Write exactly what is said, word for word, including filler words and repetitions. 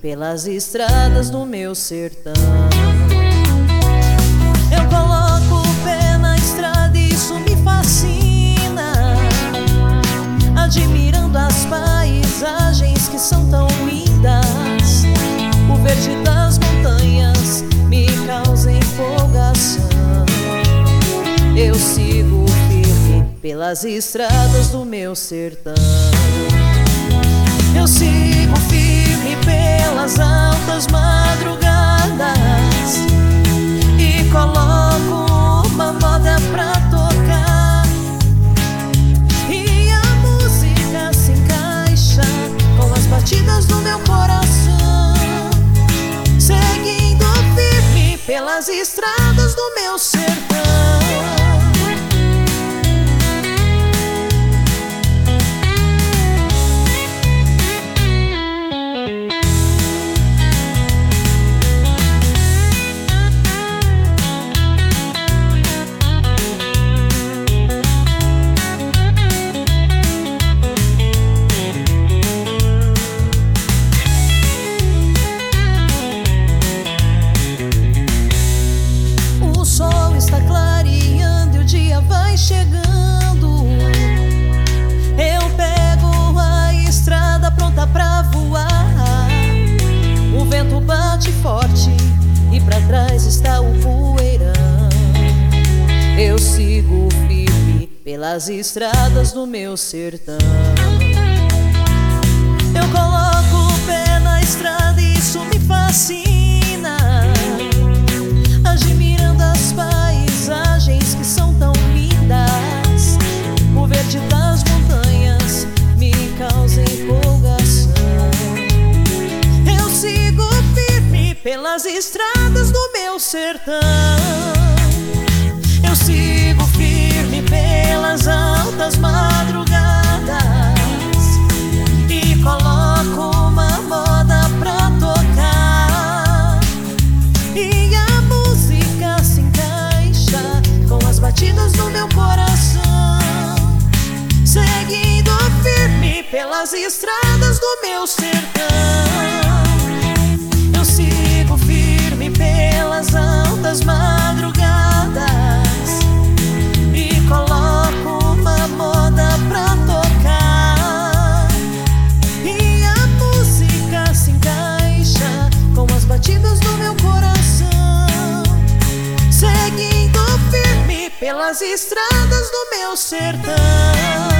pelas estradas do meu sertão. Eu coloco o pé na estrada e isso me fascina, admirando as paisagens que são tão lindas. O verde das montanhas me causa empolgação. Eu sigo firme pelas estradas do meu sertão. Eu sigo firme pelas altas madrugadas e coloco uma moda pra tocar, e a música se encaixa com as batidas do meu coração, seguindo firme pelas estradas do meu sertão. Chegando, eu pego a estrada pronta pra voar. O vento bate forte e pra trás está o poeirão. Eu sigo firme pelas estradas do meu sertão. Eu coloco o pé na estrada e isso me fascina, admirando as paisagens que são tão lindas. O verde das montanhas me causa empolgação. Eu sigo firme pelas estradas do meu sertão. Eu sigo firme pelas altas madrugadas e coloco uma moda pra tocar, e a música se encaixa com as batidas do meu coração, seguindo firme pelas estradas do meu sertão. Eu sigo firme pelas altas madrugadas e coloco uma moda pra tocar, e a música se encaixa com as batidas do meu coração, seguindo firme pelas estradas do meu sertão.